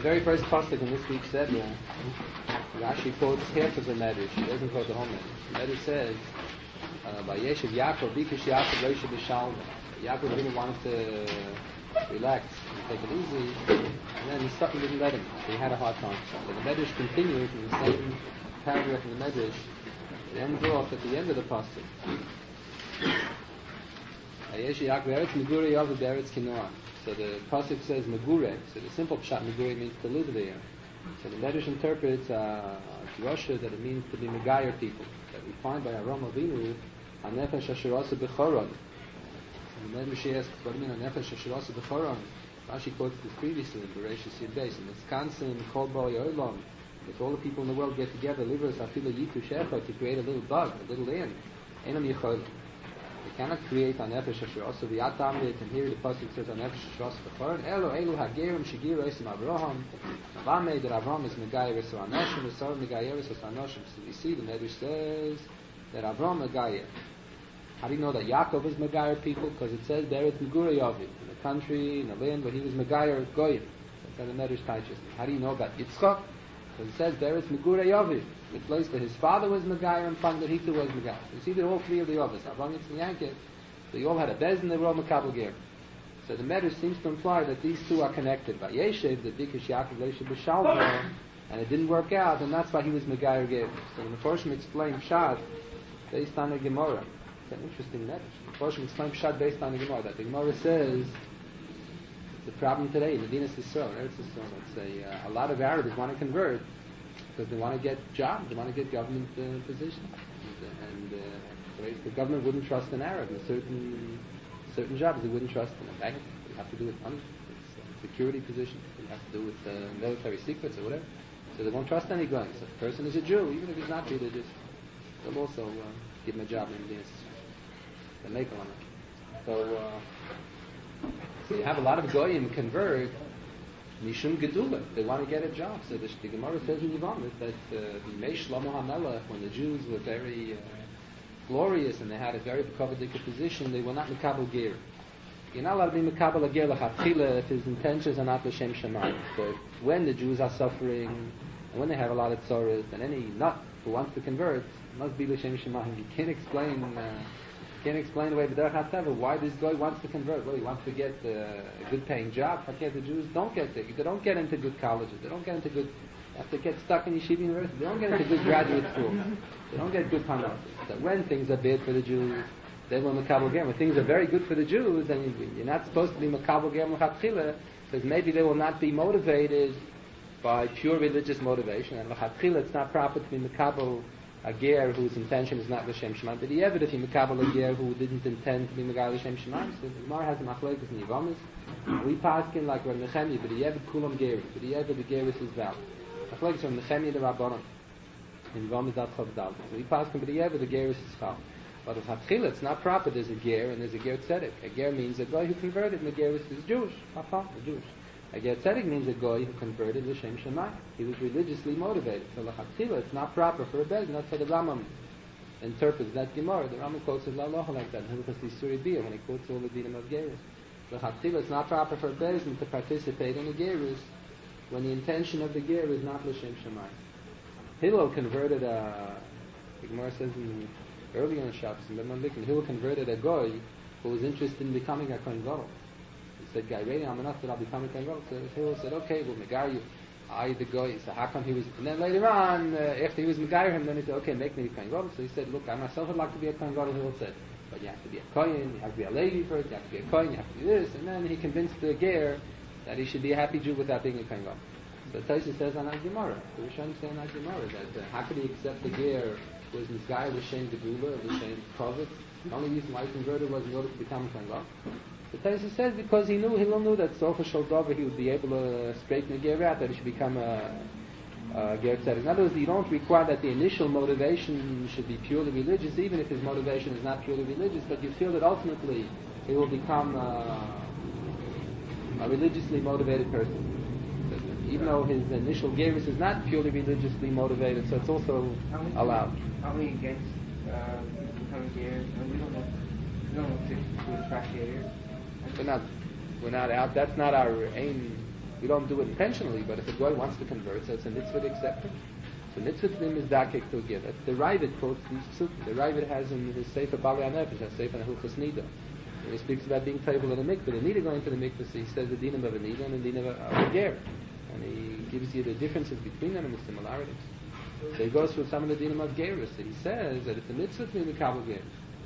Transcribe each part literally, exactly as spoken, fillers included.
very first pasuk in this week's Sedra, Rashi quotes half of the Medrash. He doesn't quote the whole Medrash. The Medrash says, by Yeshiv Yaakov, Bikush Yaakov, Loisha B'Shalva. Yaakov didn't want to relax and take it easy, and then his son didn't let him. So he had a hard time. So the Medrash continues in the same paragraph in the Medrash. It ends off at the end of the pasuk. So the pasuk says Megure. So the simple pshat Megure means to live there. So the Medrash interprets uh, Drosha that it means to be Megayer people. That we find by Avraham Avinu, Hanefesh Asher Asa B'Choron. So the Medrash asks, what do you mean Hanefesh Asher Asa B'Choron? Rashi quotes this previously in Bereshis Yud Beis. In Wisconsin, Kol Bo Yolam, if all the people in the world get together, Livros Afila Yitu Shecha, to create a little bug, a little ant, Enam Yechol. They cannot create an nefesh asher also v'yatam it, and here the pasuk says an nefesh asher also b'choron. Elo elu hagerim shegiru esim Avraham. Avamei that Avraham is megayer esu anoshim, v'sor megayer esu anoshim. So we see the Medrash says that Avraham megayer. How do you know that Yaakov is megayer people? Because it says there it's megura yavi, in the country, in the land where he was megayer goyim. That's how the Medrash teaches. How do you know about Yitzchak? Because it says there it's megura yavi. The place that his father was Megayer and Pang that he too was Megayer. You see, they're all three of the others. Avram, Yitzchak, and Yankov. They all had a bez and they were all Makabel Ger. So the Medrash seems to imply that these two are connected. By Yeshiv, the Bikush Yaakov Leisha B'Shalva, and it didn't work out, and that's why he was Megayer Ger. So the Meforshim explained Pshat based on the Gemara. It's an interesting Medrash. The Meforshim explained Pshat based on the Gemara. That the Gemara says it's a problem today in Medinas Yisrael, Eretz Yisrael. It's a, uh, a lot of Arabs want to convert because they want to get jobs, they want to get government uh, positions, and uh, the government wouldn't trust an Arab in certain certain jobs. They wouldn't trust in a bank. They have to do with money, it's a security position. They have to do with uh, military secrets or whatever. So they won't trust any guy. So if a person is a Jew, even if he's not religious, they'll also uh, give him a job in this. They make on it. So, uh, so you have a lot of goyim convert. Mishum Gedula, they want to get a job. So the, the Gemara says in Yevamot that the Meish Shlomo HaMelech, when the Jews were very uh, glorious and they had a very coveted position, they were not Mekabel Ger. You're not allowed to be Mekabel Ger L'Chatchila if his intentions are not L'Shem Shamayim. But when the Jews are suffering, and when they have a lot of tzoros, and any nut who wants to convert must be L'Shem Shamayim. You can't explain... Uh, can't explain away the Derech HaTeva why this guy wants to convert. Well, he wants to get uh, a good-paying job. Okay, the Jews don't get there. They don't get into good colleges. They don't get into good... They have to get stuck in Yeshiva University. They don't get into good graduate school. They don't get good panos. So when things are bad for the Jews, they will Makabel Ger. When things are very good for the Jews, then you're not supposed to be Makabel Ger L'Chatchila, because maybe they will not be motivated by pure religious motivation. And L'Chatchila, it's not proper to be Makabel a ger whose intention is not l'shem shemaim. But the evidence if he mekabel a ger who didn't intend to be megal l'shem shemaim. So the Gemara has a machlokes in Yevamos. We paskin like Rav Nechemia, but the evid kulam gerim. But the evid the geris is valid. Machlokes from Nechemia the Rabbanon. In Yevamos dat chav dal. We paskin, but the evid the geris is chal. But if hatchila, it's not proper. There's a ger and there's a ger tzedek. A ger means a guy who converted, and the geris is Jewish. Hafa, Jewish. A ger tzedek means a guy who converted l'shem shemaim. He was religiously motivated. So l'chatchila, it's not proper for a bezin. That's how the Rambam interprets that Gemara. The Rambam quotes it la'locha like that. Hilchos Isuri Biyah when he quotes all the dinim of gerus. L'chatchila, it's not proper for a bezin to participate in a gerus when the intention of the ger is not l'shem shemaim. Hillel converted a. The Gemara says in early on Shabbos in Ben Mamlikin, Hillel converted a guy who was interested in becoming a Kohen Gadol. He said, "Guy, ready? I'm enough that I'll become a Kohen Gadol." So Hillel said, "Okay, we'll megar you." I the guy. So how come he was? And then later on, uh, after he was megar him, then he said, "Okay, make me a Kohen Gadol." So he said, "Look, I myself would like to be a Kohen Gadol." Hillel said, "But you have to be a Kohen. You have to be a lady first. You have to be a Kohen. You have to do this." And then he convinced the ger that he should be a happy Jew without being a Kohen Gadol. So Tosfos says on our Gemara, the Rishonim say on our Gemara that uh, how could he accept the ger was this guy l'shem gedula, l'shem kovit? The only reason why he converted was in order to become a Kohen Gadol. The Tosfos says because he knew, Hillel knew that Sofa Shaldover he would be able to straighten the ger out, that he should become a, a ger tzedek. In other words, you don't require that the initial motivation should be purely religious, even if his motivation is not purely religious, but you feel that ultimately he will become a, a religiously motivated person. Even though his initial gerus is not purely religiously motivated, so it's also allowed. Are we against uh, becoming ger? We don't know. We don't know to, to attract ger. We're not. We're not out. That's not our aim. We don't do it intentionally, but if a guy wants to convert, so it's a mitzvah to accept him. So mitzvah to him is dakek to give. The Ravid quotes these psukim. The Ravid has in his Sefer Bali HaNefesh, has Sefer Hilchos Nida. When he speaks about being table in a mikveh, the Nida going to the mikveh, so he says the dinam of a Nida and the dinam of a ger. And he gives you the differences between them and the similarities. So he goes through some of the dinam of gerus. So he says that it's a mitzvah to be mekabel ger.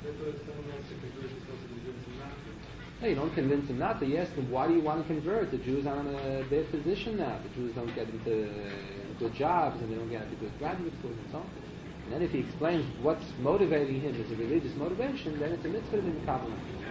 No, you don't convince him not to. You ask him, why do you want to convert? The Jews are in a bad position now. The Jews don't get into good jobs and they don't get into good graduate schools and so on. And then if he explains what's motivating him as a religious motivation, then it's a mitzvah to be mekabel.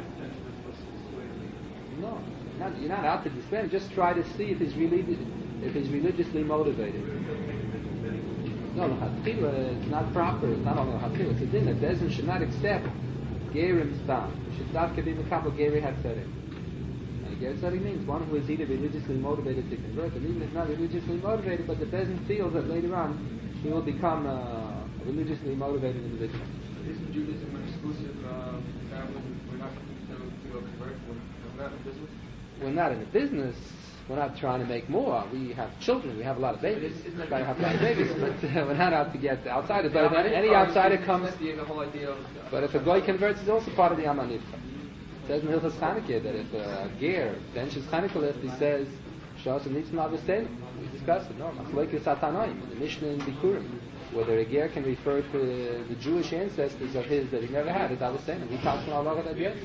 No, not, you're not out to dissuade him. Just try to see if he's really, if he's religiously motivated. No, the hatchila, it's not proper. It's not only a hatchila. It's a din that Bezin should not accept gerim stam. Should not be mekabel geri hatzerim. And geri hatzerim means one who is either religiously motivated to convert, and even if not religiously motivated, but the Bezin feels that later on he will become a religiously motivated individual. Isn't Judaism an exclusive uh, family? We're not to, to convert. We're not in business. We're not in the business. We're not trying to make more. We have children. We have a lot of babies. We're trying to have a lot of babies, but uh, we're not out to get outsiders. But if any, any outsider comes, the whole idea of, but if a goy converts, it's also part of the Amanitcha. It says in Hilchos Chanukah that if a ger benches Chanukah list, he says Shas needs to understand. We discussed it. No, Machlokes Satanoim in the Mishnah in Bikurim, whether a ger can refer to the Jewish ancestors of his that he never had. It's understanding. We talked about all of that yet.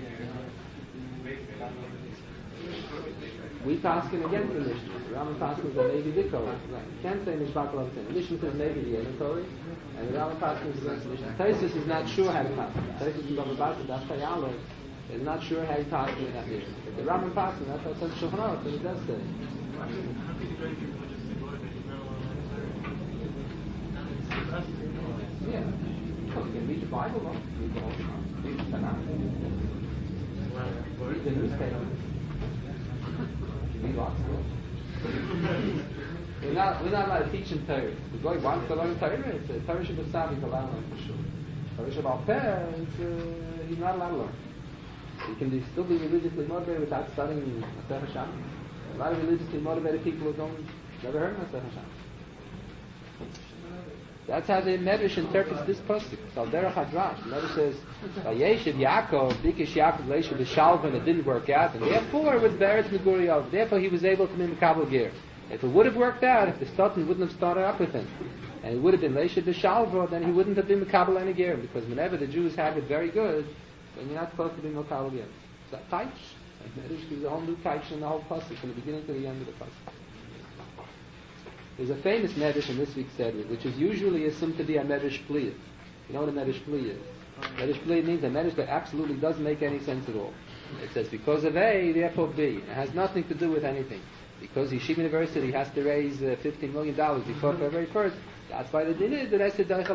We task him against the Mishnah. The Rambam tasks him that maybe the Torah. You can't say Mishpat Lav Tin. The Mishnah says maybe the Yellow Torah, and the Rambam tasks him against the Mishnah. Taisus is not sure how to task him. Taisus in Bava Basra, that's Tayalo, is not sure how to task him in that Mishnah. But the Rambam tasks him, that's what says Shulchan Aruch, and it does say. Yeah. Well, you can read the Bible, no? Read the whole Shulchan. Read the Tanakh. Read the newspaper. We're not, we're not allowed to teach in Torah. The guy wants to learn Torah, it's a Torah Shabbat Savi to learn for sure. Torah Shabbat Peh, uh, he's not allowed to learn. He can be, still be religiously motivated without studying Masech HaShabbos. A lot of religiously motivated people who don't, never heard of Masech HaShabbos. That's how the Medrash interprets this pasuk. So Derech Hadrash, the Medrash says, "Vayeshev Yaakov, Bikish Yaakov Leishav B'Shalva," and it didn't work out, and therefore it was Beretz Meguriov. Therefore he was able to be Mekabel Ger. If it would have worked out, if the Satan wouldn't have started up with him, and it would have been Leishav B'Shalva, then he wouldn't have been Mekabel any Ger, because whenever the Jews have it very good, then you're not supposed to be Mekabel Ger. So Taich, Medrash gives a whole new Taich in the whole pasuk, from the beginning to the end of the pasuk. There's a famous medrash in this week's Seder, which is usually assumed to be a medrash pliyah. You know what a medrash pliyah is? Medrash pliyah means a medrash that absolutely doesn't make any sense at all. It says, because of A, therefore B. It has nothing to do with anything. Because Yeshiva University has to raise uh, fifteen million dollars before February first, that's why the din is that I said, that's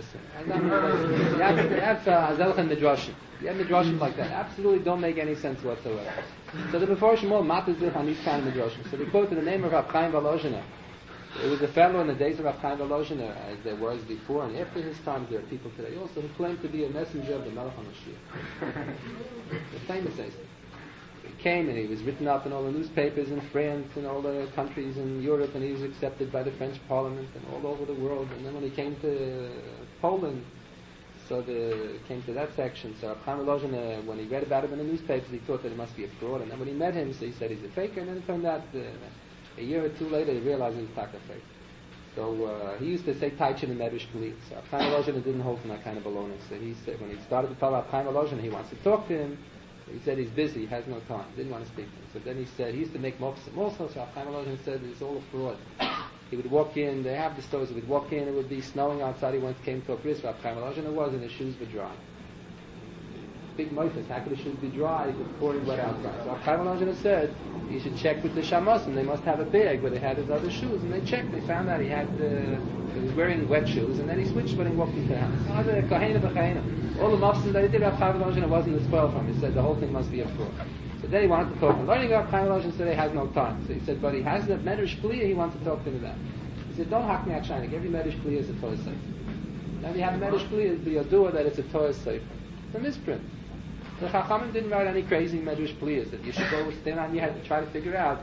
Azelch and Midrashim. You have Midrashim like that. Absolutely don't make any sense whatsoever. So the Meforshim all matazich on these kind of Midrashim. So they quote in the name of Rav Chaim Volozhiner. It was a fellow in the days of Rav Chaim Volozhiner, as there was before, and after his times there are people today also who claim to be a messenger of the Melech HaMashiach. The famous Eisel. He came and he was written up in all the newspapers in France and all the countries in Europe, and he was accepted by the French Parliament and all over the world. And then when he came to Poland, so the came to that section, so Rav Chaim Volozhiner, when he read about him in the newspapers, he thought that it must be a fraud. And then when he met him, so he said he's a faker, and then it turned out uh, a year or two later, he realized he was taka fake. So uh, he used to say Taichin and Medrash Kli. So Rav Chaim Volozhiner didn't hold from that kind of baloney. So he said when he started to tell Rav Chaim Volozhiner he wants to talk to him, he said he's busy, he has no time, didn't want to speak to him. So then he said he used to make mofsim also. So Rav Chaim Volozhiner said it's all a fraud. He would walk in, they have the stores, he would walk in, it would be snowing outside, he went came to a bris, Rav Chaim Volozhiner was, and his shoes were dry. Big moifas, how could the shoes be dry if it's pouring wet outside? So Rav Chaim Volozhiner said he should check with the Shamos, and they must have a bag where they had his other shoes, and they checked, they found out he had uh, he was wearing wet shoes, and then he switched when he walked into the house. All the mofsim that he did, Rav Chaim Volozhiner wasn't as well from him. He said the whole thing must be a fraud. So then he wanted to talk to him. Learning Rav Chaim Volozhiner said he has no time. So he said, but he has the Medrash Kli, he wants to talk to him about. He said, don't hack me out shining. Every Medrash Kli is a Torah Sefer. Then you have a Medrash Kli, it's the Yadua that it's a Torah Sefer. It's a misprint. The Chachamim didn't write any crazy Medrash Pliyas that you should go stand on your head and try to figure out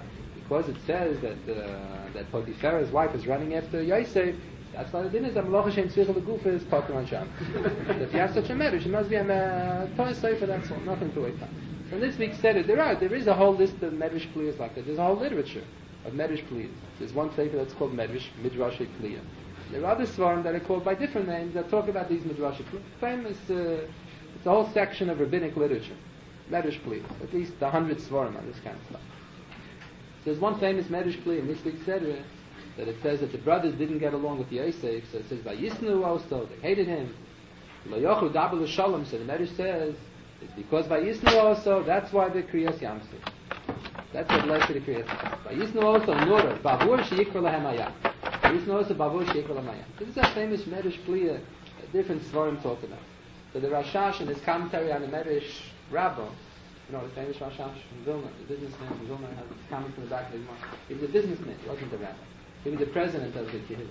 because it says that uh, that Potiphar's wife is running after Yosef, that's why the din is that Malach Hashem Tzricha L'Gufa is Potter on Shabbos. If you have such a medrash, it must be a Torah Sefer, that's all, nothing to wait on. So this week said it, there are, there is a whole list of medrash pliyas like that. There's a whole literature of medrash pliyas. There's one sefer that's called medrash, midrash pliya. There are other svarim that are called by different names that talk about these midrash pliyas. Famous, uh, it's a whole section of rabbinic literature, medrash pliyas. At least a hundred svarim on this kind of stuff. So there's one famous medrash pliya in this week's seder that it says that the brothers didn't get along with Yosef, so it says by Yisnu also, they hated him. Lo yochu daber l'shalom, so the medrash says it's because by Yisnu also, that's why the Kriyas Yamsu. That's what led to the Kriyas Yamsu. By Yisnu also, Nura, Bavur she'ikra lahem hayam. By Yisnu also, Bavur she'ikra lahem hayam. So this is a famous medrash pliya, different svarim talk about. So the Rashash in his commentary on the medrash Rabbo, you know, the famous Rashash from Vilna, the businessman from Vilna, has a comment from the back of his mind. He was a businessman, he wasn't a rabbi. He was the president of the Kehillah.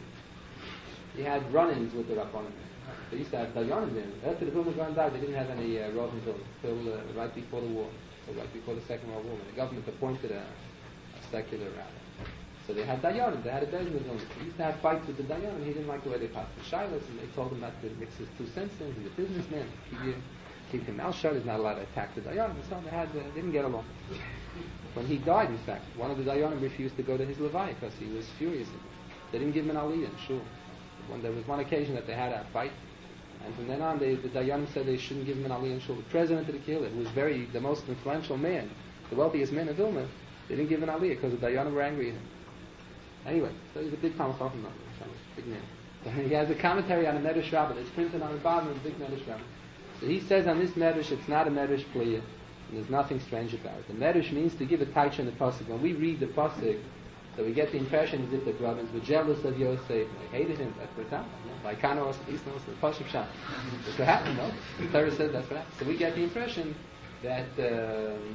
He had run-ins with the Rabbanim. They used to have Dayanim there. After the Vilna Gaon died, they didn't have any uh, Rav in Vilna until uh, right before the war, so right before the Second World War, when the government appointed a, a secular rabbi. So they had Dayanim, they had a business in Vilna. He used to have fights with the Dayanim. He didn't like the way they passed the shilas, and they told him not to mix his two cents in. He's a businessman. Keep, keep him mouth shut. He's not allowed to attack the Dayanim. And so on. They had, uh, didn't get along. When he died, in fact, one of the Dayanim refused to go to his Levai because he was furious at him. They didn't give him an aliyah, sure. When there was one occasion that they had a fight, and from then on, they, the Dayanim said they shouldn't give him an aliyah, sure. The president of the Kehillah, who was very, the most influential man, the wealthiest man of Vilna, they didn't give him an aliyah because the Dayanim were angry at him. Anyway, so he's a big Talmud Chacham, big man. So he has a commentary on the Medrash Rabbah that's printed on the bottom of the big Medrash Rabbah. So he says on this Medrash, it's not a Medrash Pliya. And there's nothing strange about it. The Medrash means to give a taich in the pasuk. When we read the pasuk, so we get the impression as if the brothers were jealous of Yosef. They hated him. That's what happened. By Kanos, East Nos, the Pashup Shah. That's what happened, no? The Torah says that's what happened. So we get the impression that um,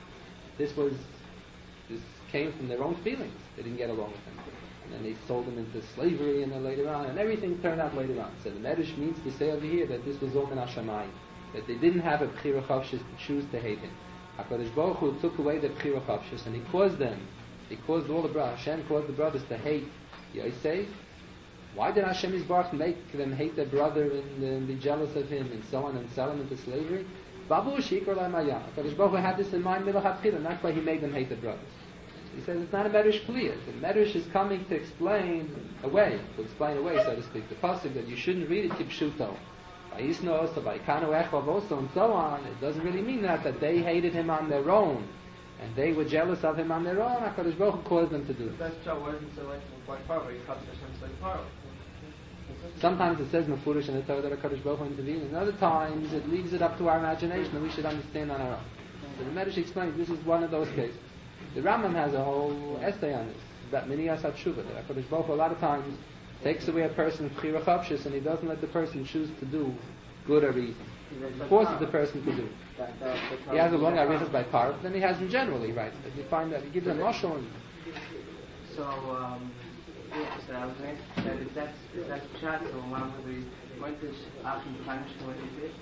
this was this came from their own feelings. They didn't get along with him, and then they sold him into slavery, and then later on, and everything turned out later on. So the Medrash means to say over here that this was all min hashamayim. That they didn't have a Bechira Chavshis to choose to hate him. HaKadosh Baruch Hu took away the Bechira Chavshis, and He caused them, He caused all the brothers, Hashem caused the brothers to hate Yosef. Why did Hashem Yisbarach make them hate their brother and, and be jealous of him and so on and sell him into slavery? Babu Shikar Lamayah. HaKadosh Baruch Hu had this in mind, Milachatchila, and that's why He made them hate their brothers. He says it's not a Medrash Kliyah. The Medrash is coming to explain away, to explain away, so to speak, the pasuk that you shouldn't read it Kipshuto. By Yisno also, by Kanu Echov also, and so on. It doesn't really mean that, that they hated him on their own, and they were jealous of him on their own. HaKadosh Baruch Hu caused them to do it. That's Joe wasn't so like by Paro. He comes Hashem like Paro. Sometimes it says Mefurish in the Torah that HaKadosh Baruch Hu intervened, and other times it leaves it up to our imagination, and we should understand on our own. So the Medrash explains this is one of those cases. The Rambam has a whole essay on this, about Miniyas HaTshuva, that HaKadosh Baruch Hu a lot of times takes away a person's Bechira Chavshis, and He doesn't let the person choose to do good or evil. He forces the person to do it. He has a long arichas by Parv, then he has in general, he writes. But you find that he gives a mashal. And so, um, so I was going to say that that's, that's chat, so one of the weren't this often punished for what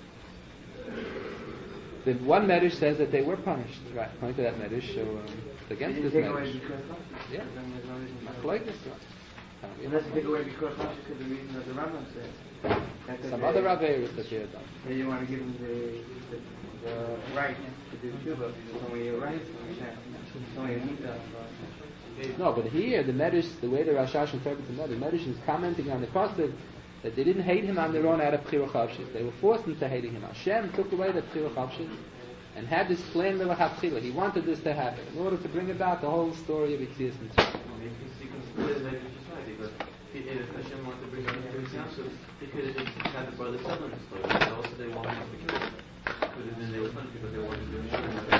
they did? the one Medrash says that they were punished, right? According to that Medrash, so um, it's against this Medrash. Yeah. Like this one. It doesn't take away because not because the reason that the Rambam says. Some other Rabbeiros that they have done. That you want to give them the, the, the right to do tshuva. So when you're right, so when you need that. No, but here the Medrash, the way the Rashash interprets the Medrash, the Medrash is commenting on the pasuk that they didn't hate him on their own out of Bechira Chavshis. They were forced into hating him. Hashem took away the Bechira Chavshis and had this plan Milachatchila. He wanted this to happen in order to bring about the whole story of Yitzias Mitzrayim. If Hashem wanted to bring out the examples, he could have just had the brothers tell them the story. But also they wanted to kill him. But then they were punished because they wanted to do it.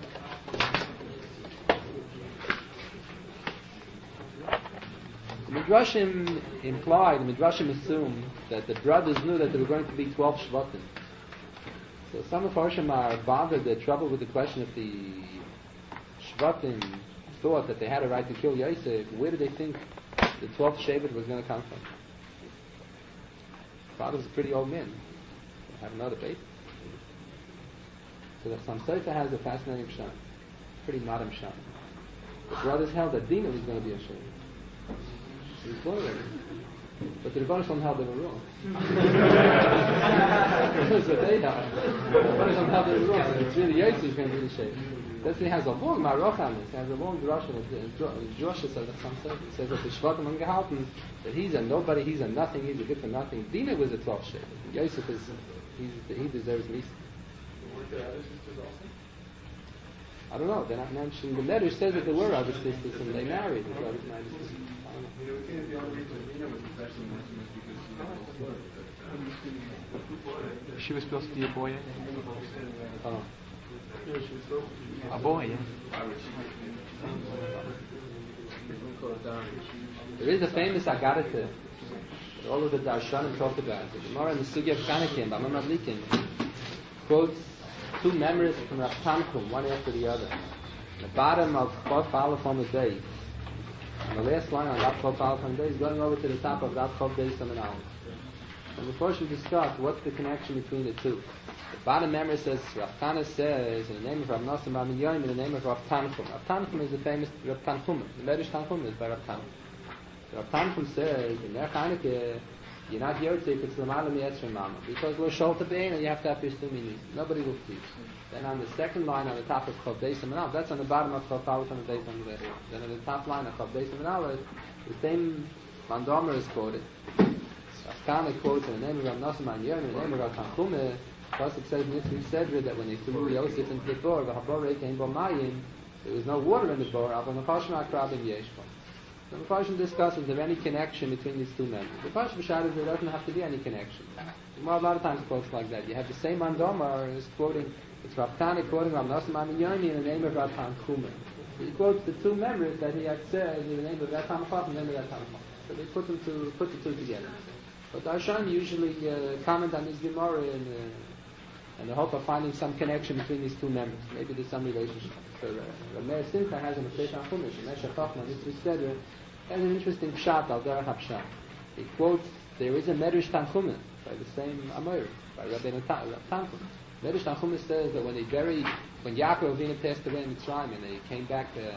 The Midrashim imply, the Midrashim assume that the brothers knew that there were going to be twelve Shvatim. So some of Harshim are bothered, they're troubled with the question if the Shvatim thought that they had a right to kill Yosef. Where did they think the twelfth Shevet was going to come from? His father was a pretty old man. They have another baby. So the Samsaita has a fascinating pshat, pretty modern pshat. The brothers held that Dina was going to be a shame. He was born already. But the Rebbeinu Shalom held they were wrong. That's what they held. The Rebbeinu Shalom held they were wrong. So it's really Yosef who's going to be the shame. That's he has a long Maroch on this. He has a long drush on it. Joshua says that some say. He says that the Shvatim ungehalten, that he's a nobody, he's a nothing, he's a good for nothing. Dina was a twelve shade. Yosef is, he's, he deserves Misa. Weren't there other sisters also? I don't know. They're not mentioned. The Medrash says that there were other sisters and they married. The brothers married sisters. I don't know. You know, we think the only reason Nina was especially mentioned is because she was She was supposed to be a boy. Oh. A boy, yeah. There is a famous Agarite that all of the Darshanim talk about. The Gemara in the Sugya of Kanakim, Bama Madlikin, quotes two memories from Rav Tanchum, one after the other. The bottom of Chot Aleph on the day, and the last line on Rav Chot Aleph on the day is going over to the top of Rav Chot Day Saman Aleph. And before we discuss what's the connection between the two, the bottom memory says Rav Tana says in the name of Rav Nosson Bar Minyoim in the name of Rav Tanchum. Rav Tanchum is the famous Rav Tanchum. The Medrash Tanchum is by Rav Tanchum. Rav Tanchum says in Ner Chanukah you're not Yotze if it's Lamala Miyetzra Mama because we're Sholta Bein and you have to have Pishtu Minis. Nobody will please. Then on the second line on the top of Chav Deis Aleph, that's on the bottom of Chav Aleph on the Deis Aleph. Then on the top line of Chav Deis Aleph, the same Mandomer is quoted. Rav quotes in the name of Rav Nosson Bar Minyoim in the name of Rav Tanchum. Plus it says in Yitzchak Sedra that when they threw Yosef into the bor, v'habore came bo mayim, there was no water in the bor, aber nechashim akrabim yeshbo. So the Pashim discusses is there any connection between these two members. The Pashim B'Shad is there doesn't have to be any connection. A lot of times quotes like that. You have the same Mandomar is quoting, it's Rav Tani quoting Rav Nosson Bar Minyoim in the name of Rav Tanchum. He quotes the two members that he had said in the name of Rav Tanchum and the name of Rav Tanchum. So they put them to put the two together. But Darshan usually uh, comment on this Gemara and uh, and the hope of finding some connection between these two members. Maybe there's some relationship. So uh, Meir Simcha has an Mefesh HaChumash, Meshach Chochmah, Yitzchak Sedra, has an interesting pshat, Al Derech HaPshat. He quotes, there is a Medrash Tanchuma by the same Amor, by Rabbi Tanchum. Medrash Tanchuma says that when they buried, when Yaakov Avinu passed away in Mitzrayim and they came back, uh,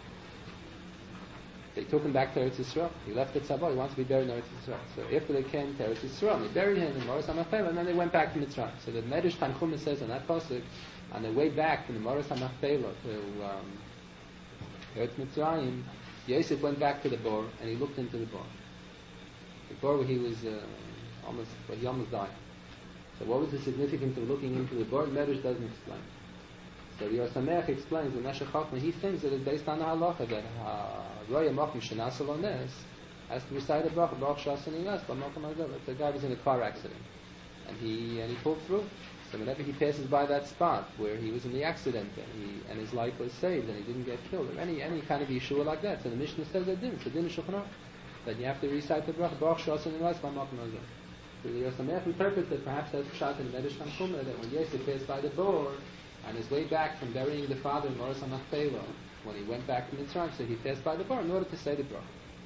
they took him back to Eretz Yisrael. He left the Tzavah, he wants to be buried in Eretz Yisrael. So after they came to Eretz Yisrael, they buried him in Moras HaMachpelah, and then they went back to Mitzrayim. So the Medrash Tanchuma says on that pasuk, on the way back from the Moras HaMachpelah to um, Eretz Mitzrayim, Yosef went back to the bor and he looked into the bor. The bor where he was uh, almost, well, he almost died. So what was the significance of looking into the bor? Medrash doesn't explain. So the Yosameach explains in Meshach Chochmah, he thinks that it's based on the halacha that Roya Mochim Shenas Alones has to recite a bracha, Baruch Shasani Nes, but Mochim Azeh. The guy was in a car accident, and he and he pulled through. So whenever he passes by that spot where he was in the accident and he and his life was saved and he didn't get killed, or any any kind of Yeshua like that, so the Mishnah says that din, so din Shulchan Aruch, that you have to recite the bracha, Baruch Shasani Nes, but Mochim Azeh. So the Yosameach interprets that perhaps as Pshat in the Medrash Tanchuma that when Yosef passed by the bor, on his way back from burying the father in Moras HaMachpelah, when he went back to Mitzrayim, so he passed by the bar in order to say the bracha.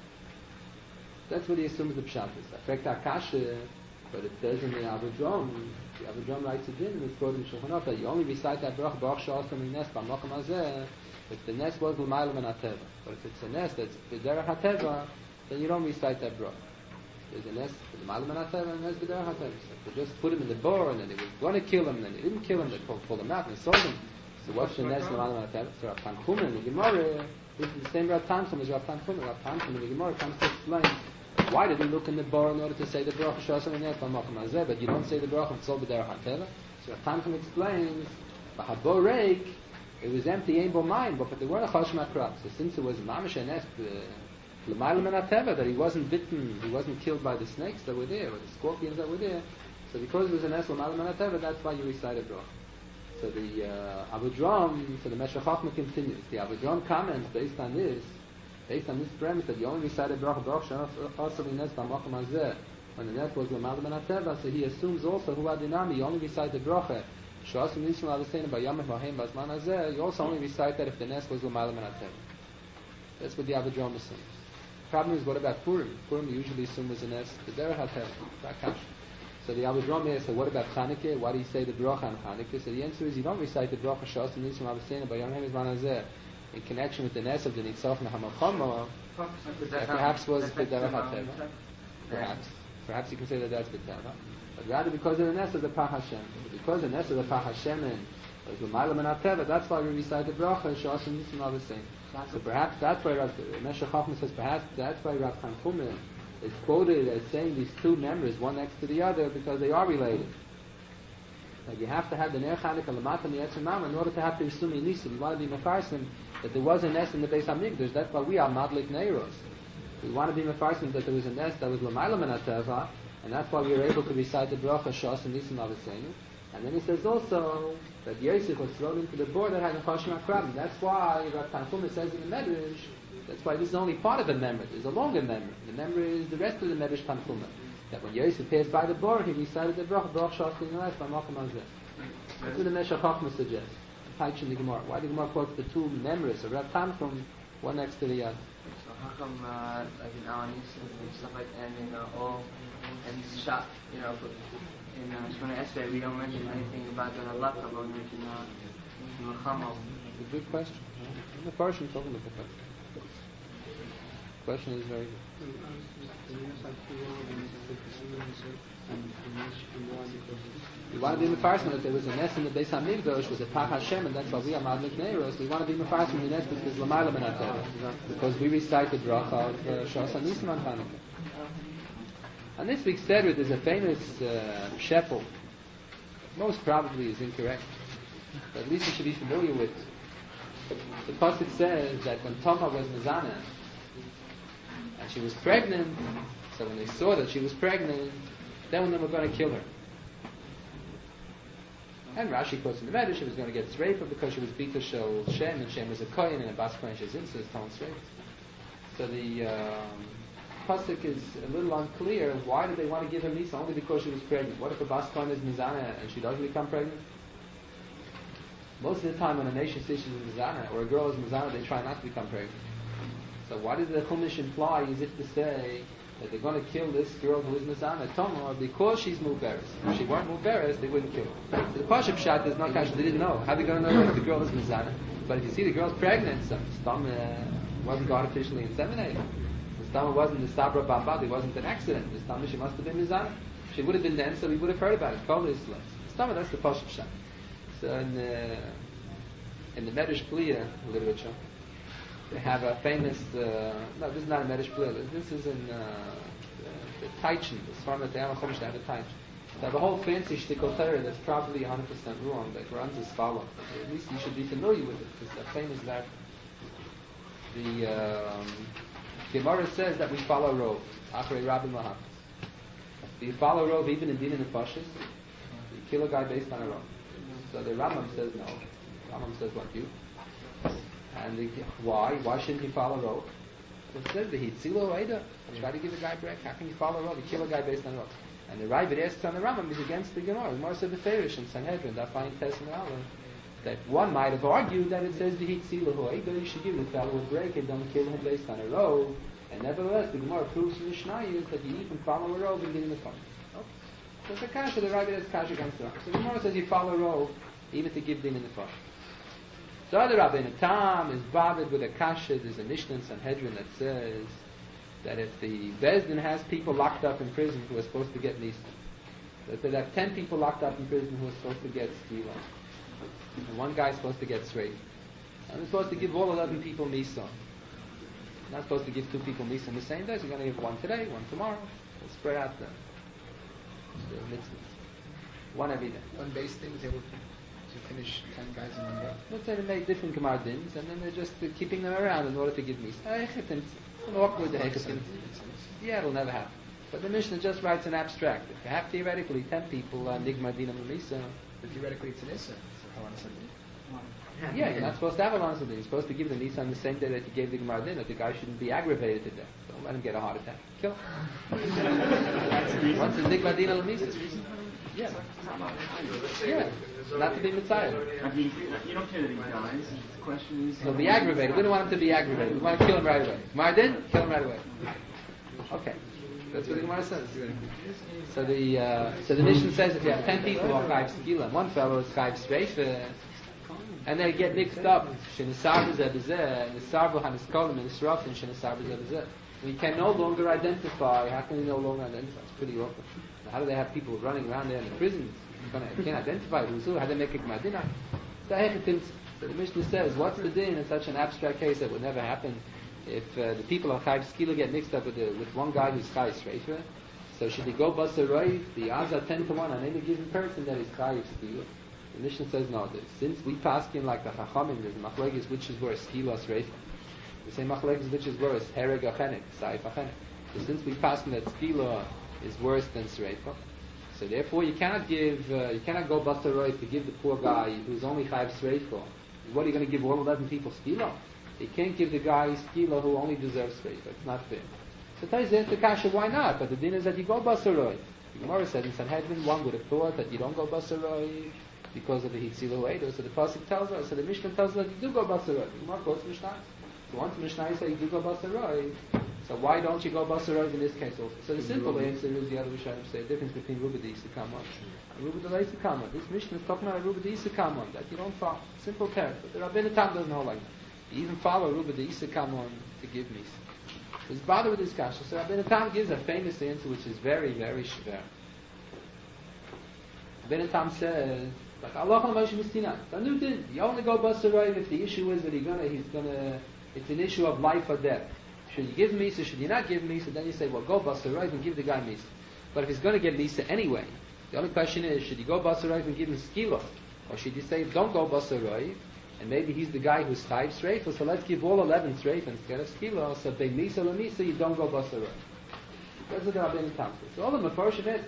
That's what he assumes the pshat is. Affect Akasha, but it says in the Avedron, the Avedron writes it in, and it's quoted in Shulchan Aruch that you only recite that bracha, Baruch Sha'asam Nes, B'Mocham Hazeh, if the Nes was L'mayla Min HaTeva. But if it's a Nes that's B'derech HaTeva, then you don't recite that bracha. There's a Nes L'mayla Min HaTeva and Nes B'derech HaTeva. So they just put him in the bor, and then they were going to kill him, and then they didn't kill him, they pulled, pulled him out and sold him. So what's the Nes L'mayla Min HaTeva? So Rav Tanchum in the Gemara, this is the same Rav Tanchum as Rav Tanchum. Rav Tanchum in the Gemara comes to explain why did he look in the bor in order to say the bracha Shasam Nes B'Mocham Hazeh, but you don't say the bracha if it's all B'derech HaTeva. So Rav Tanchum explains, B'Habor Reik, it was empty, ain't bo mine, but there weren't a Chashma crops. So since it was Mamish and Nes L'mayla Min HaTeva, that he wasn't bitten, he wasn't killed by the snakes that were there, or the scorpions that were there, so because it was a Nes L'mayla Min HaTeva, that's why you recite a bracha. So the uh, Avedron, so the Meshach Chochmah continues. The Avedron comments based on this, based on this premise that you only recite a bracha, Baruch Sha'asam Nes B'Mocham Hazeh, when the Nes was L'mayla Min HaTeva, so he assumes also Hu Adinami, you only recite the bracha, Sha'asam Nishin L'Avasena B'Yamim V'Haim B'Zman Hazeh, you also only recite that if the Nes was L'mayla Min HaTeva. That's what the Avedron assumes. The problem is, what about Purim? Purim you usually assume was a Nes, the Derech HaTeva. So the Avedron asks, so what about Chanukah? Why do you say the bracha on Chanukah? So the answer is, you don't recite the bracha Sha'asam Nishin L'Avasena B'Yamim B'Zman Hazeh in connection with the Ness of the Nitzach Nahamachama, That that perhaps was that- that's B'derech the HaTeva. mountain. Perhaps. Perhaps you can say that that's B'teva. But rather because of the Ness of the Pach Hashem. Because the Ness of the Pach Hashem was L'mayla min HaTeva, that's why we recite the Bracha, Sh'asim Nisim Avasem. So perhaps that's why Rav Meshech Chochmah says, perhaps that's why Rav Tanchuma is quoted as saying these two members, one next to the other, because they are related. Like you have to have the Ner Chanukah Lamata and the Yetzer Mama in order to have the Yisumi Nisim. You want to be Mefarsim that there was a nest in the Beis HaMikdash. That's why we are Madlik Neiros. We want to be Mefarsim that there was a nest that was L'mayla min HaTeva, and that's why we were able to recite the Bracha Sh'asim Nisim Avasenu. And then he says also that Yosef was thrown into the board that had a Chashim HaKrabim. That's why Rav Tanchuma says in the Medrash, that's why this is only part of the memory. There's a longer memory. The memory is the rest of the Medrash Tanchuma. That when Yosef passed by the board, he recited the Bracha, Bracha Sh'asim Nisim by Malcham Azeh. That's what the Meshech Chochmah suggests. Taich in the Gemara. Why the Gemara quotes the two memories of Rav Tanchum, one next to the other? So how come, uh, like in Al Nisim and stuff like that, and in uh, all, and shot, you know, but in uh, Shemona Esrei, we don't mention anything about the halakha, but we mention uh, Melchama. It's a good question. The Parshim talking about the question. The question is very good. We want to be Mefarsim that there was a nest in the Beis HaMikdash, was a Pach Hashem, and that's why we are Madlik Neiros. We want to be Mefarsim the nest because L'mayla min HaTeva, because we recite the Bracha of uh, Sh'as HaNisim on Hanukkah. And this week's Seder, there's a famous uh, Sheppel. Most probably is incorrect, but at least you should be familiar with. The Pasuk says that when Tamar was Mizana, and she was pregnant, so when they saw that she was pregnant, then when they were going to kill her. And Rashi quotes in the Medrash she was going to get Sreifa because she was Bita Shel Shem, and Shem was a Kohen, and a Bas Kohen Shezin, so it's Talon Sreifa. So the um, Pasuk is a little unclear. Why did they want to give her Misa? Only because she was pregnant. What if a Bas Kohen is Mizana and she doesn't become pregnant? Most of the time when a nation says she's Mizana, or a girl is Mizana, they try not to become pregnant. So why does the Chumash imply as if to say that they're going to kill this girl who is Mizana, Tomar, because she's Muberes? If she weren't Muberes, they wouldn't kill her. So the Pashup Pshat is not Kash, they didn't know. How are they going to know if the girl is Mizana? But if you see the girl's pregnant, so the stomach uh, wasn't artificially inseminated. The stomach wasn't the Sabra Bambad, it wasn't an accident. The stomach, she must have been Mizana. She would have been then, so we would have heard about it. Kol Islam. The stomach, that's the Pashup Pshat. So in, uh, in the Medrash Pliya literature, they have a famous, uh, no, this is not a Medrash Pliya, this is in uh, the, the Taichin, the Svarim that they have a Chumash, they have a Taichin. They have a whole fancy shtickle Torah that's probably one hundred percent wrong, that runs as follows. At least you should be familiar with it, it's a famous that the um, Gemara says that we follow Rov, Achrei Rabbi Mahafaz. Do you follow Rov even in Din and Nefashis? You kill a guy based on a Rov. So the Rambam says no. Rambam says what you? And the, why? Why shouldn't he follow Rov? It says the Hitzilo Eida. Try to give a guy break. How can you follow Rov? You kill a guy based on Rov. And the Ravid asks on the Rambam is against the Gemara. The Gemara said the Ferish and Sanhedrin, that fine test in Allah, that one might have argued that it says the Hitzilo Eida. You should give the fellow a break and don't kill him based on a Rov. And nevertheless, the Gemara proves from the Mishnah that you even follow a Rov and give him the fun. So it's a kasha, the Ravid has kasha against the Rambam. So the Gemara says you follow Rov even to give din in the fun. The other Rabbeinu Tam is bothered with a kasha. There's a Mishnah in Sanhedrin that says that if the Bezdin has people locked up in prison who are supposed to get Nisa, that they have ten people locked up in prison who are supposed to get Skila, and one guy is supposed to get Srei, and they're supposed to give all eleven people Nisa. Not supposed to give two people Nisa on the same day, so you're going to give one today, one tomorrow. We'll spread out the, the mitzvahs. One every day. On base things, they will to finish ten guys in one day. Let's say they make different Gemardins, and then they're just uh, keeping them around in order to give Nisa. It's an awkward Hechetim. Yeah, it'll never happen. But the Mishnah just writes an abstract. If you have theoretically ten people, uh, Nigmar Dinam Nisa. But theoretically, it's an Issa. So how on Sunday? Yeah, you're not supposed to have a Lana You're supposed to give the Nisa on the same day that you gave the Gemara Din, that the guy shouldn't be aggravated to death. Don't let him get a heart attack. Kill him. Once the Nigmar Dinam Nisa. Yeah. Yeah. Not to be Mitzayah. I mean, you don't care that he dies. The question is... He'll be aggravated. We don't want him to be aggravated. We want to kill him right away. Gemara Din, kill him right away. Okay. That's what the Gemara says. So the uh, so the Mishnah says if you have ten people on Chayv Skila, one fellow is Chayv Sreifa, and they get mixed up. Shenisar b'zeh b'zeh, Nisar b'hanis kolim, and Nisraf, and Shenisar b'zeh b'zeh. We can no longer identify. How can we no longer identify? It's pretty awkward. How do they have people running around there in the prisons? You can't identify who's who. How do they make it madina? So the Mishnah says, what's the din in such an abstract case that would never happen? If uh, the people of Chayv Skila get mixed up with the, with one guy who's Chayv Sreifa, so should he go Basaroi, the odds are ten to one on any given person that is Chayv Skila? The Mishnah says no. That since we pass in like the Chachamim, there's machlekes which is worse, Skila Sreifa. The same machlekes which is worse, Hereg Achenek, Saif Achenek. So since we pass in that Skila is worse than Sreifa, so therefore you cannot give, uh, you cannot go Basaroi to give the poor guy who's only Chayv Sreifa. What are you going to give all eleven people Skila? You can't give the guy Skila who only deserves Sreifa. It's not fair. So Tais answers the kasha, why not? But the din is that you go Basaroi. The Gemara said in Sanhedrin, one would have thought that you don't go Basaroi because of the Hitzilu Eido. So the Pasuk tells us, so the Mishnah tells us that you do go Basaroi. The Gemara quotes Mishnah. So once Mishnah says you do go Basaroi, so why don't you go Basaroi in this case also? So the simple answer is the other Rishonim say the difference between Ruba de Isakamon and Ruba de Isakamon. This Mishnah is talking about Ruba de Isakamon, that you don't follow. Simple character. The Rabbeinu Tam doesn't hold like that. You even follow Ruba de Isakamon to give me. He's bothered with this kasha. So Rabbeinu Tam gives a famous answer which is very, very shver. Rabbeinu Tam says, like Allah Moshe Mistina, it's a new din. You only go Basaroi if the issue is that he's gonna, he's gonna, it's an issue of life or death. Should you give Misa, should you not give Misa? Then you say, well, go Basaroi and give the guy Misa. But if he's going to get Misa anyway, the only question is, should you go Basaroi and give him Skila? Or should you say, don't go Basaroi, and maybe he's the guy who's Chayv Sreifa, so let's give all eleven Sreifa instead of Skila, so if they Misa or Misa, you don't go Basaroi. That's what the Rabbeinu Tam says. So all the Mefarshim is,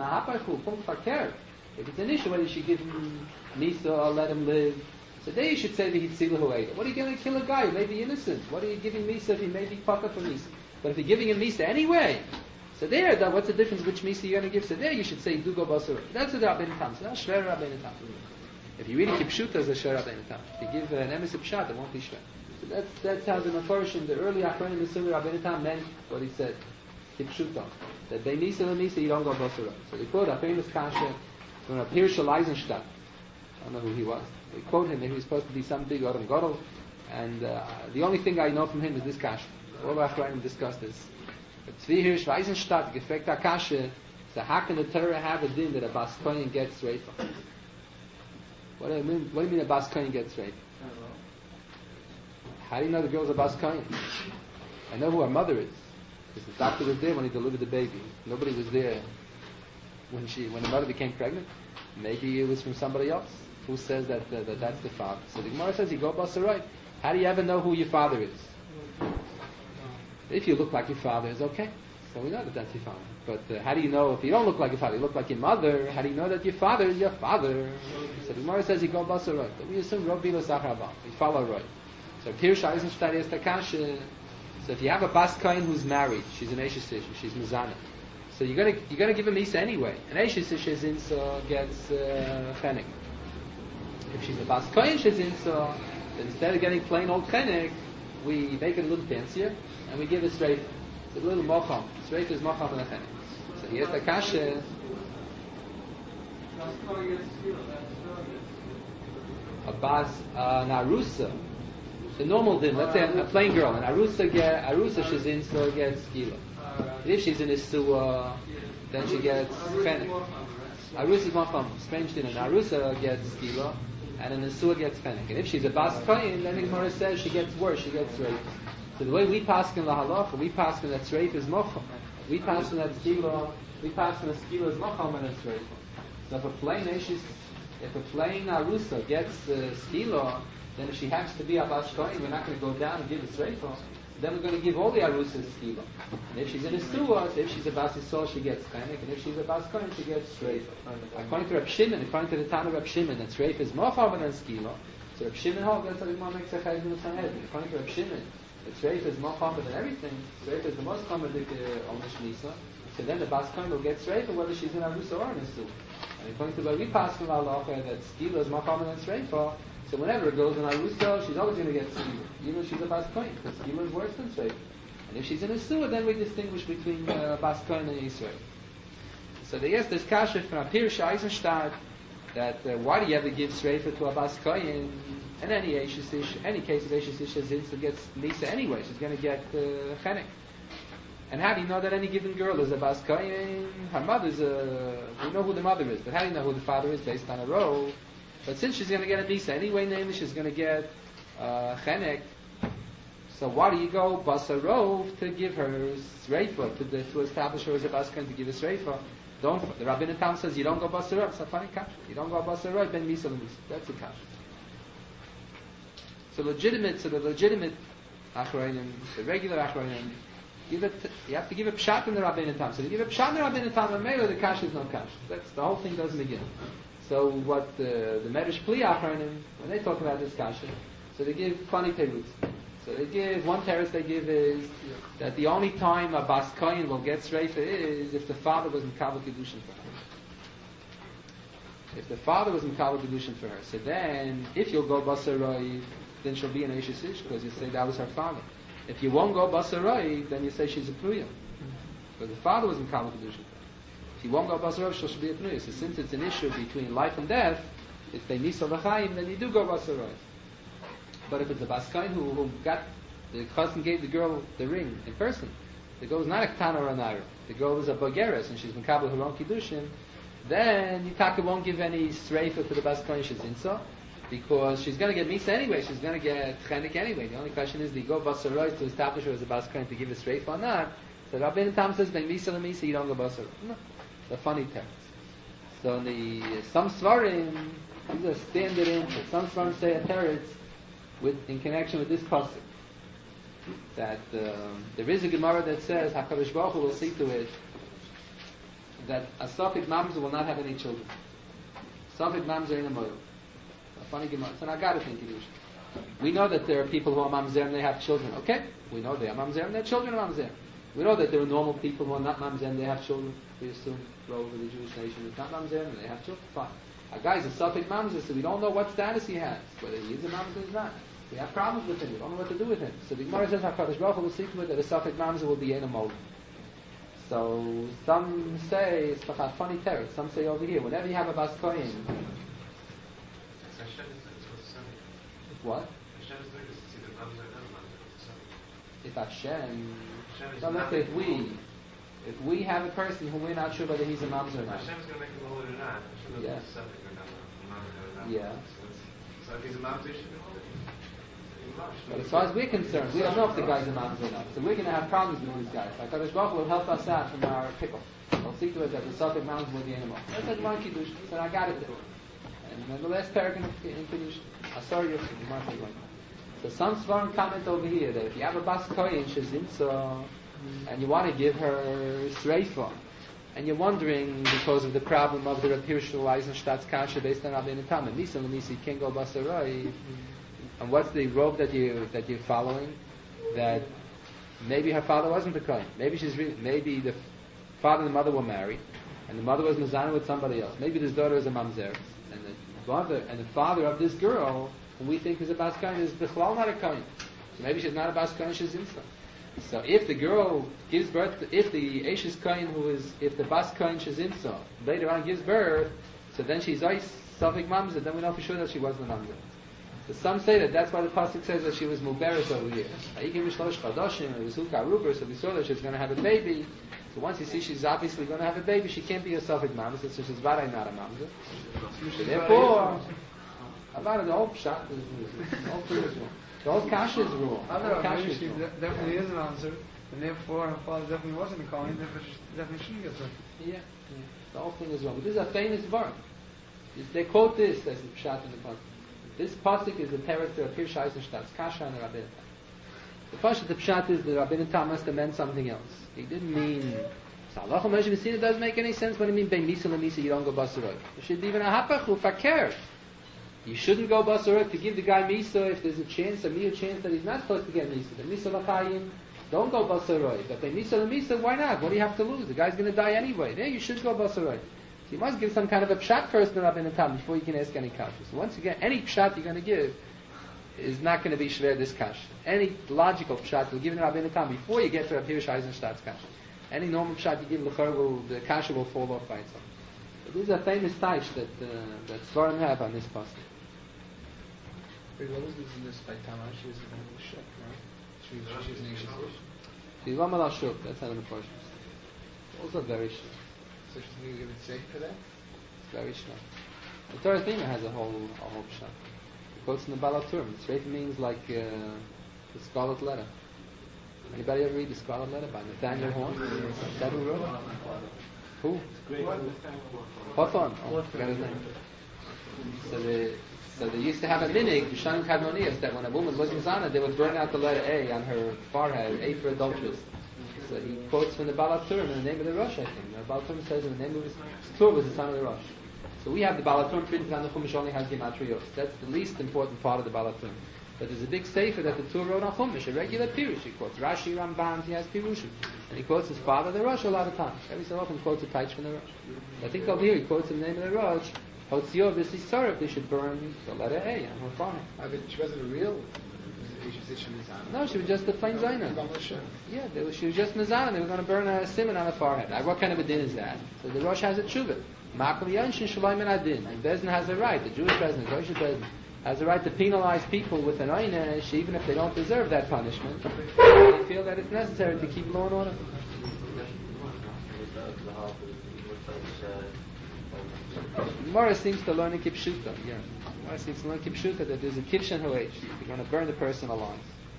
if it's an issue whether you should give him Misa or let him live, so there you should say the Hitzilah Hueda. What are you going to kill a guy? He may be innocent. What are you giving Misa if he may be paka for Misa? But if you're giving him Misa anyway, so there, that, what's the difference which Misa you're going to give? So there you should say do go Basaroi. That's what the Rabbeinu Tam says. That's Shver Rabbeinu Tam. If you really keep Pshuta as a Shver Rabbeinu Tam, if you give uh, an emes of Pshat, it won't be Shver. So that's, that's how the Mefarshim, the early Achronim Yisrael Rabbeinu Tam meant what he said. Keep Pshuta. That they Misa or Misa, you don't go Basaroi. So they quote a famous kasha from a Pirshal Eisenstadt. I don't know who he was. They quote him that he was supposed to be some big Odom Godel, and uh, the only thing I know from him is this kasha. All the Achronim discussed this. But Tzvi Hirsch Weisenstadt gefragt a kasha, so how can the Torah have a din that a Bas Kohen gets Reifa? What do you mean? What do you mean a Bas Kohen gets Reifa? How do you know the girl's a Bas Kohen? I know who her mother is, because the doctor was there when he delivered the baby. Nobody was there when she, when the mother became pregnant. Maybe it was from somebody else. Who says that, uh, that that's the father? So the Gemara says you go Basaroi. How do you ever know who your father is? If you look like your father, it's okay. So we know that that's your father. But uh, how do you know if you don't look like your father? You look like your mother. How do you know that your father is your father? So the Gemara says you go Basaroi. But we assume Rav Bilo Sacharabah. We follow Roy. So Pirsh Eisenstadt is Takasha. So if you have a Bas Kohen who's married, she's an Eshes Ish, she's Mizana. So you're gonna you're gonna give a Misa anyway. An Eshes Ish is in so gets uh, Chenek. If she's a Bas Kohen Shezin, then instead of getting plain old Chenek, we make it a little fancier, and we give it straight. It's a little Mocham. Straight is Mocham and a Chenek. So here's the Kasha. A Bas, uh, an Arusa. The normal din, let's say a, a plain girl, an Arusa get, Arusa Shezin, so gets Skila. If she's in a Suwa, then she gets Chenek. Arusa is Mocham. Strange din, an Arusa gets Skila. And an Nesua gets Chenek. And if she's a Bas Kohen, then the Gemara says she gets worse, she gets Reif. So the way we pass in La Halacha, we pass in that Reif is Mocham. We pass in that Skila, we pass in the Skila is Mocham and it's Reif. So if a plain Eshes, if a plain Arusa gets uh, Skila, then if she happens to be a Bas Kohen, we're not going to go down and give it Reif. Then we're going to give all the Arusas Skila. And if she's in a Nesua, so if she's a Bas Yisrael, she gets Chenek. And if she's a Bas Kohen, she gets Reif. According to Reb Shimon, according to the Tana Reb Shimon, that Reif is Mocham and Skila. So Reb Shimon holds that's how the Gemara makes a Chayz in the Sanhedrin. According to Reb Shimon, that Reif is Mocham than everything. Reif is the most common dik Omish Nisa. So then the Bas Kohen will get Reif, whether she's in Arusa or in a Nesua. And according to the way we pass from Allah, that Skila is Mocham and Reif. So whenever it goes in Arusa, she's always going to get Skila, even if she's a Bas Kohen, because Skila is worse than Reif. And if she's in a Nesua, then we distinguish between uh, Bas Kohen and Yisrael. So they asked this kasha from Pirsh Eisenstadt, that uh, why do you ever give Sreifa to a Bas Koyin? In any Eishes Ish, any case of Eishes Ish Zinsa gets Nisa anyway. She's going to get uh, Chenek. And how do you know that any given girl is a Bas Koyin? Her mother's a... We know who the mother is, but how do you know who the father is based on a row? But since she's going to get a Nisa anyway, namely she's going to get uh, Chenek. So why do you go Basarov to give her Sreifa, to, the, to establish her as a Bas Koyin, to give her Sreifa? Don't, the Rabbeinu Tam says you don't go Basarov. It's a funny kasha. You don't go Basarov, then Misa Misa. That's the kasha. So legitimate, so the legitimate Achroinim, the regular Achroinim, give it, you have to give a pshat in the Rabbeinu Tam. So to give a pshat in the Rabbeinu Tam, and Mela, the kasha is no kasha. That's, the whole thing doesn't begin. So what the, the Medrash Pli Achroinim, when they talk about this kasha, so they give funny teruts. So they give, one teretz they give is that the only time a Bas Koyin will get Sreifa is if the father was in Kabbalah Kedushin for her. If the father was in Kabbalah Kedushin for her. So then, if you'll go Basaroi, then she'll be an Eishes Ish, because you say that was her father. If you won't go Basaroi, then you say she's a Pruya. Because the father was in Kabbalah Kedushin for her. If you won't go Basaroi, she should be a Pruya. So since it's an issue between life and death, if they Nisa L'chaim, then you do go Basaroi. But if it's a Bas Koyin who, who got, the cousin gave the girl the ring in person, the girl is not a Ketana or a Naira, the girl is a Bogeres and she's been Kabbalah her own Kiddushin, then Yitaka won't give any Sreifa to the Bas Koyin she's in so, because she's going to get Misa anyway, she's going to get Chenek anyway. The only question is, do you go Basaroi to establish her as a Bas Koyin to give a Sreifa or not? So Rabbeinu Tam says, Ben Misa le Misa, you don't go Basaroi. No. The funny text. So in the, some Svarim, these are standard answers. Some Svarim say a teretz, with, in connection with this pasuk, that um, there is a Gemara that says HaKadosh Baruch Hu will see to it that a Safik Mamzer will not have any children. Safik Mamzer in a moil. A funny Gemara. It's an Agadah thing, Kiddush. We know that there are people who are Mamzer and they have children. Okay, we know they are Mamzer and their children are Mamzer. We know that there are normal people who are not Mamzer and they have children. We assume all over the Jewish nation is not Mamzer and they have children. Fine. A guy is a Safik Mamzer, so we don't know what status he has, whether he is a Mamzer or he's not. We have problems with him. We don't know what to do with him. So the Gemara says HaKadosh Baruch Hu will see to it that a Safek Mamzer will be in a mold. So some say, it's like a funny teretz, some say over here, whenever you have a Bas Koyin... What? If Hashem... No, let's say if we... If we have a person who we're not sure whether he's a Mamzer or not. Hashem's going to make him hold it or not. Hashem Yeah. doesn't Safek or not. Yeah. So if he's a Mamzer, he should be holding. But as far as we're concerned, we don't know if the guy's a Mamzer or not. So we're going to have problems with these guys. Like HaKadosh Baruch Hu will help us out from our pickle. He'll see to it that the Safek Mamzer will be animal. That's like one Kiddush. So I got it. And then the last paragraph in Kiddush, I saw you. So some Svarim comment over here that if you have a Bas Koyin, Shezimtza, and you want to give her Sreifa, and you're wondering because of the problem of the Rapirshul Eisenstadt's Kasha based on Rabbeinu Tam, and Nisa and Nisa, you can't go Basaroi. And what's the robe that you that you're following? That maybe her father wasn't a Kohen. Maybe she's re- maybe the father and the mother were married, and the mother was Mazana with somebody else. Maybe this daughter is a Mamzer, and the mother and the father of this girl, who we think is a Bas Kohen, is Bichlal not a Kohen. So maybe she's not a Bas Kohen, she's Insa. So if the girl gives birth, to, if the Eishes Kohen who is, if the Bas Kohen she's Insa later on gives birth, so then she's Eis Safik Mamzer. Then we know for sure that she wasn't a Mamzer. So some say that that's why the pasuk says that she was muberes over here. So we saw that she's going to have a baby. So once you see she's obviously going to have a baby, she can't be a Safek Mamzer, so she's vaday not a Mamzer. So therefore, about the whole shot is the whole thing is wrong. The whole kasha is wrong. The whole kasha is She wrong. de- definitely is an answer, and therefore her father definitely wasn't a Kohen, therefore she definitely shouldn't get her. Yeah, yeah. The whole thing is wrong. But this is a famous verse. They quote this as the pshat in the pasuk. This pasuk is the teretz of Pirsh Eisenstadt's Kasha and the Rabbeinu Tam. The first the pshat is the Rabbeinu Tam must have meant something else. He didn't mean. So Allah Moshe Messina doesn't make any sense when he means Ben Misa Lemisa you don't go Basaroi. There should be even a hapach ufaker. You shouldn't go Basaroi to give the guy Misa if there's a chance, a mere chance that he's not supposed to get Misa. The Misa Lachayim, don't go Basaroi. But Ben Misa Lemisa, why not? What do you have to lose? The guy's going to die anyway. There you should go Basaroi. So you must give some kind of a pshat first in Rabbeinu Tam before you can ask any kasha. So once you get any pshat you're going to give is not going to be shver this kasha. Any logical pshat you'll give in Rabbeinu Tam before you get to Rabbi Hirsch Eisenstadt's kasha. Any normal pshat you give l'chor will the kasha will fall off by itself. This is a famous taish that uh, that Svarim have on this pasuk. Wait, what was this in this by Tamar? She was in the ship, right? She was, she was an Ashes Ish. She's one malach shuk. That's how the portion. Also very short. So she's going to give it safe for that? It's very short. The Torah Thema has a whole a whole pshat. It quotes in the Balaturm. Sefer means like uh, the Scarlet Letter. Anybody ever read the Scarlet Letter by Nathaniel Horn? Is that who wrote it? Who? Hawthorne. Oh, I forgot his name. So they, so they used to have a minig, B'shanim Kadmonias, that when a woman was Mizana, they would burn out the letter A on her forehead, A for adulteress. So he quotes from the Balaturm in the name of the Rosh, I think. The Balaturm says in the name of his Tur was the son of the Rosh. So we have the Balaturm printed on the Chumash, only has Gematrios. That's the least important part of the Balaturm. But there's a big sefer that the Tur wrote on Chumash, a regular Pirush. He quotes Rashi, Ramban, he has Pirushim. And he quotes his father, the Rosh, a lot of times. Every so often he quotes a page from the Rosh. I think over here he quotes in the name of the Rosh, Hotzio v'Sisarif, they should burn the letter A on her forehead. I mean, she wasn't a real Ashes Ish Mizana. No, she was just a plain Zaina. Yeah, they were, she was just Mizana. They were going to burn a simon on her forehead. Now, what kind of a din is that? So the Rosh has a tshuva. Makom Yanshin Shalaim and Adin. And Bezdin has a right, the Jewish Bezdin, the Jewish Bezdin, has a right to penalize people with an Einesh, even if they don't deserve that punishment. They feel that it's necessary to keep law and order. Gemara seems to learn in Kipshuta. Yeah, Gemara seems to learn in Kipshuta that there's a Kipshan Hoesh. You're going to burn the person alive.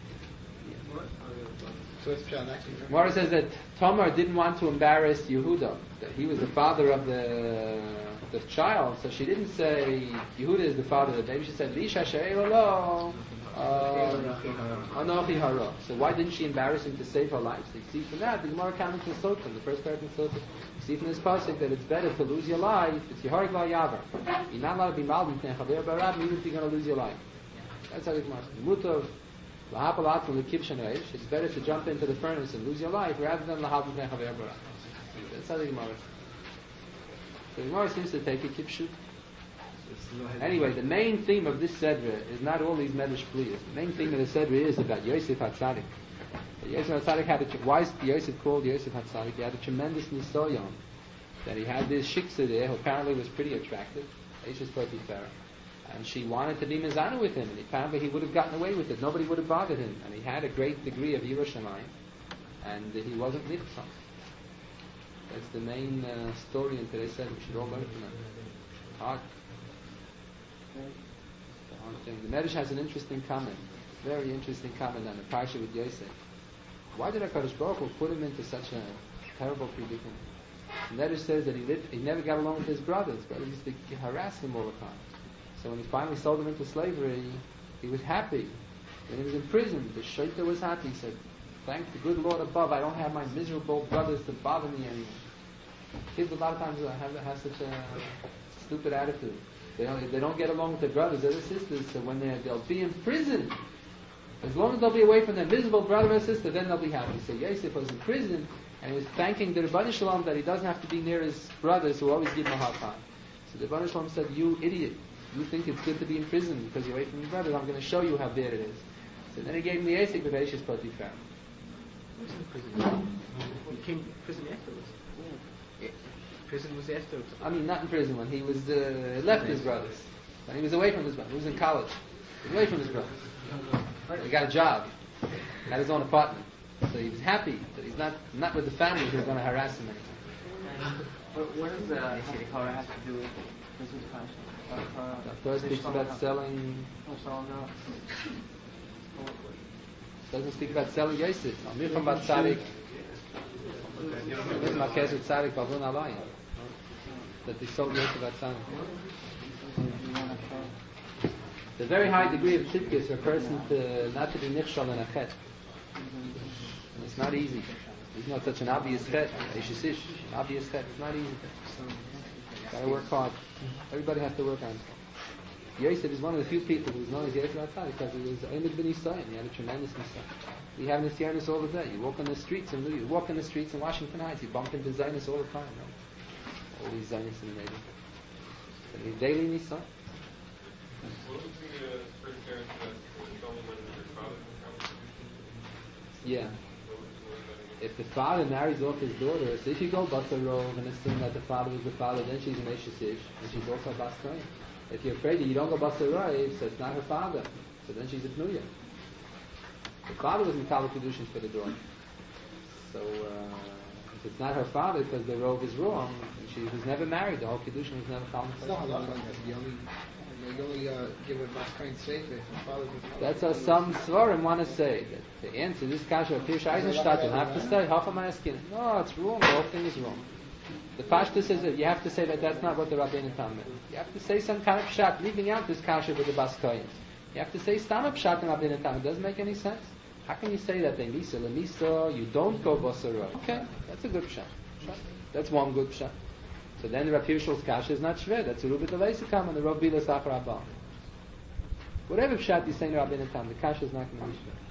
So it's Pshat actually. Gemara says that Tamar didn't want to embarrass Yehuda, that he was the father of the the child, so she didn't say Yehuda is the father of the baby. She said Lisha She'elo Anochi Hara. So why didn't she embarrass him to save her life? So you see from that, the Gemara comments in Sotah, the first part in Sotah. You see from this pasuk that it's better to lose your life. It's Yehorik Val Yavar. You're not allowed to be Malbim Ten Chaver Barab, even if you're going to lose your life. That's how the Gemara says. Mutov Lahapalat from the Kibshan Reish. It's better to jump into the furnace and lose your life rather than Lahabim Ten Chaver Barab. That's how the Gemara says. So the Gemara seems to take a kipshut. Anyway, the main theme of this Sedra is not all these Medrash Pliyas. The main theme of the Sedra is about Yosef HaTzadik. Yosef HaTzadik had a, why is Yosef called Yosef HaTzadik? He had a tremendous nisoyon. That he had this shiksa there, who apparently was pretty attractive, Eishes Potiphar. And she wanted to be Mizana with him, and apparently he would have gotten away with it. Nobody would have bothered him. And he had a great degree of Yerushalayim, and he wasn't Nitzah. That's the main uh, story in today's set. We should all learn from that. Hard. The hard thing. The Medrash has an interesting comment, very interesting comment on the Parsha with Yosef. Why did HaKadosh Baruch Hu put him into such a terrible predicament? The Medrash says that he lived, he never got along with his brothers. His brothers used to harass him all the time. So when he finally sold him into slavery, he was happy. When he was in prison, the Shaita was happy. He said, thank the good Lord above, I don't have my miserable brothers to bother me anymore. Kids a lot of times have, have such a stupid attitude. They don't, they don't get along with their brothers or their sisters, so when they're, they'll be in prison, as long as they'll be away from their miserable brother or sister, then they'll be happy. So Yosef was in prison, and he was thanking the Rebbeinu Shalom that he doesn't have to be near his brothers who always give him a hard time. So the Rebbeinu Shalom said, you idiot, you think it's good to be in prison because you're away from your brothers, I'm going to show you how bad it is. So then he gave him the Yosef of Eishes Potiphar. He came to prison afterwards. Yeah. Prison was afterwards. I mean, not in prison, when he was uh, left his brothers. When he was away from his brothers. He was in college. He was away from his brothers. He got a job. Had his own apartment. So he was happy that he's not not with the family who's going to harass him anymore. But what does the Haftarah have to do with Christmas Passion? The first speaks about selling... Doesn't speak about selling Yosef. Amir from Bat Tzadik. Marquez with Tzadik Bavun Alayim. That they sold Yosef Bat Tzadik. The very high degree of tzidkis for a person to not to be nichshal in a chet. And it's not easy. It's not such an obvious chet. Eishes Ish, an obvious chet. It's not easy. Got to work hard. Everybody has to work on it. Yosef is one of the few people who's known as Yosef HaTzadik because he was Eimed Ben Yisrael. He had a tremendous Yisrael. We have Nisyanis all the day. You walk on the streets in you walk in the streets in Washington Heights. You bump into Zionis all the time. Right? All these Zionists in the neighborhood. And he's daily Nisyanis. What was the uh, first character that the gentleman and your father? Yeah. What was, what was that again? if the father marries off his daughter, so if you go Basarov and assume that the father was the father, then she's an Eshesish, and she's also a Bas Kohen. If you're afraid that you don't go Basarov, so it's not her father, so then she's a Pnuya. The father was in Kala Kedushin for the daughter. So, uh, if it's not her father because the Rov is wrong, and she was never married, the whole Kedushin was never Kala It's not halacha like that. You only, you only uh, give a Bas Kohen sefer if the father was father. That's how some Svarim want to say, that to answer this kasha of Pirsh Eisenstadt, you have to say, Hafa Ma'askin. No, it's wrong, the whole thing is wrong. The Pashta says that you have to say that that's not what the Rabbeinu Tam meant. You have to say some kind of pshat, leaving out this kasha with the Bas Kohen. You have to say Stam pshat in Rabbeinu Tam. It doesn't make any sense. How can you say that in Misa, Lemisa, you don't go Basara? Okay, that's a good pshat. That's one good pshat. So then Rav Hirschel's kasha is not shver. That's a Rubit Levesikam and the Rav Bilas Achar Abba. Whatever pshat you say in Rabbeinu Tam, the kasha is not going to be shver.